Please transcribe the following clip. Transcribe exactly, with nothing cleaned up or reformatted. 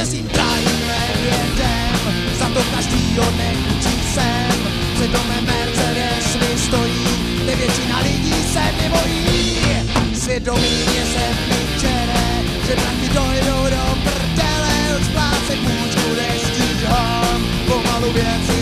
že si trajíme jedem, za to každýho nechutí sem. Před domem Mercedes mi stojí, kde většina lidí se mi bojí. Svědomí mě se mi čere, že branky dojdou do prdele, už splácet můžu nestíhám, pomalu věci